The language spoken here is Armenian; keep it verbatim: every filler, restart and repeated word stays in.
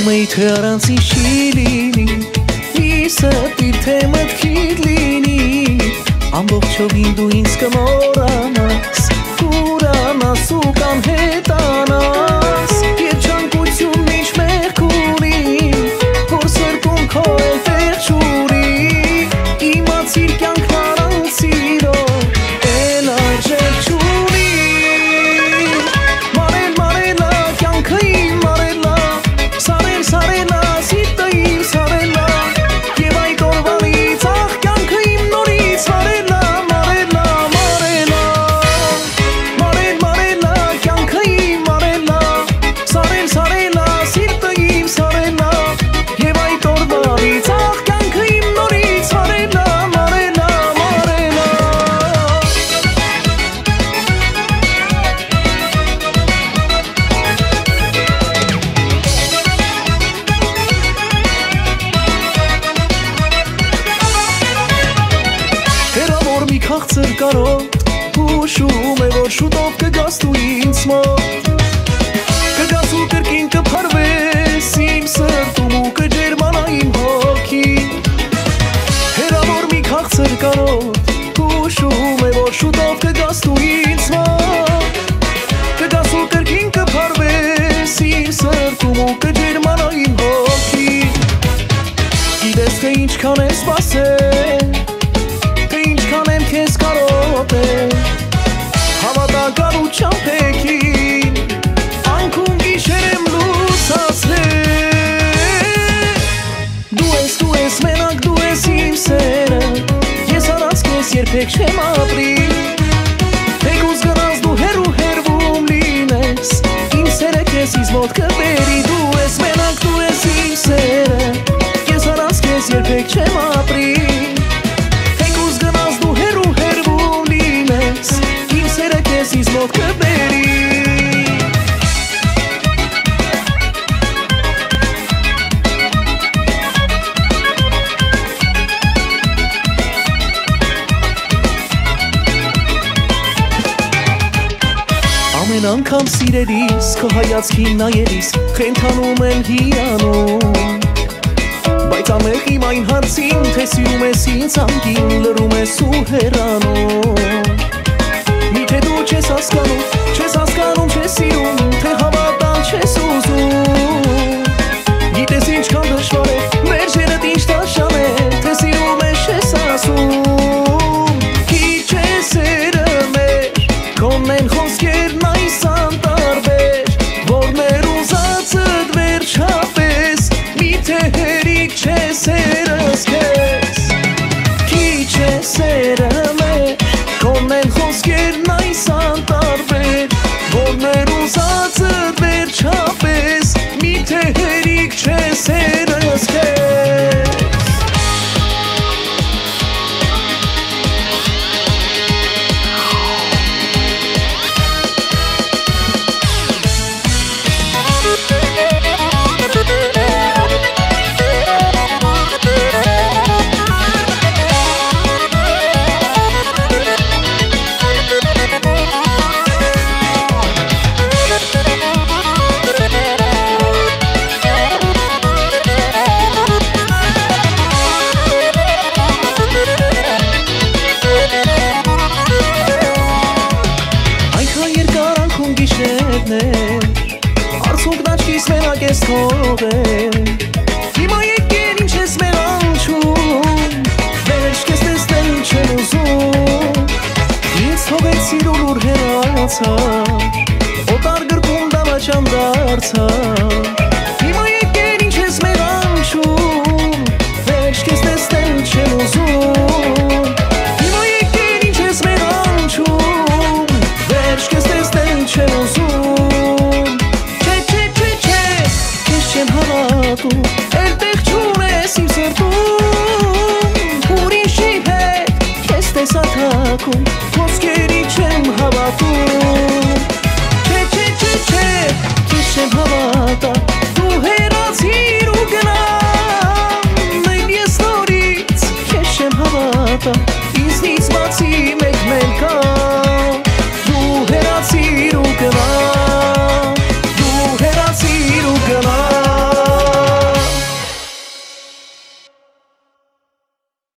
Ասում էի թե առանցի չի լինի Իսը տիր թե մտքիդ լինի Ամբողջովին դու ինձ կմոռանաս Կուրանաս ու կանհետանաս Եվ չանկություն ինչ մեղք ունի Որ սրտում քո էլ տեղ չունի Իմացիր կյանքն առանց սիրո Էլ արժեք չունի Մարել մարելա կյանքը իմ մարելա Սարել սարելա սիրտը իմ սարելա Եվ այդ օրվանից ախ կյանքը իմ նորից մարելա Մարելա մարելա Մարել մարելա կյանքը իմ մարելա Սարել սարելա սիրտը իմ սարելա Եվ այդ օրվանից ախ կյանքը իմ նորից մարելա Մարելա մարելա Հեռավոր մի քաղցր կարոտ Հուշում է որ շուտով կգաս դու ինձ մոտ Կգաս ու կրկին կփարվես իմ սրտում ու կջերմանա իմ հոգի Հեռավոր մի քաղցր կարոտ Հուշում է որ շուտով կգաս դու ինձ մոտ Կգաս ու կրկին կփարվես իմ սրտում ու կջերմանա իմ հոգի Գիտես թե ինչքան ես սպասել Ինչքան եմ քեզ կարոտել Հավատական ու չամփեքին Անքում գիշեր եմ լուսացրել Դու ես, դու ես մենակ, դու ես իմ սերը Ես առանց քեզ երբեք չեմ ապրի Թեկուզ գնաս դու հեռու հեռվում լինես Իմ սերը քեզ ինձ մոտ կբերի Դու ես մենակ, դու ես իմ սերը Ես առանց քեզ երբեք չեմ ապրի Ինձ մոտ կբերի Ամեն անգամ սիրելիս քո հայացքին նայելիս խենթանում եմ հիանում Բայց ամեղ իմ այն հարցին թե սիրում ես ինձ անգին լռում ես ու հեռանում Միթե դու չես հասկանում, չես հասկանում, չես սիրում, թե հավատալ չես ուզում Գիտես ինչքան դժվար է, վերջերդ ինչ տաշան է, թե սիրում ես չես ասում Քիչ է սերը մեր, քոնեն խոսքերն այս անտարբեր Որ մեր ուզածդ վերջապես, միթե հերիք չէ սերս քեզ Քիչ է սերը մեր, քոնեն խոսքերն այս անտարբեր Որ մեր ուզածդ վերջապես միթե հերիք չէ սերս քեզ Արցունքն աչքիս մենակ ես թողել Հիմա եկել ինչ ես մենանչում Վերջ կես տեսնել ինչ եմ ուզում Ինձ թողեց սիրուն ուր հեռացա Օտար գրկում դավաճան դարձա Հիմա եկել ինչ ես մենանչում Վերջ կես տեսնել ինչ եմ ուզում Հիմա եկել ինչ ես մենանչում Վերջ կես տեսնել ինչ եմ ուզում Էլ տեղ չունես իմ սրտում Ուրիշի հետ քեզ տեսաթակում Խոսքերի չեմ հավատում Չէ, չէ, չէ, չէ, քեզ չեմ հավատա Դու հեռացիր ու գնամ Նույն ես նորից քեզ չեմ հավատա Ինձնից բացի մեկ մեր կա Դու հեռացիր ու գնամ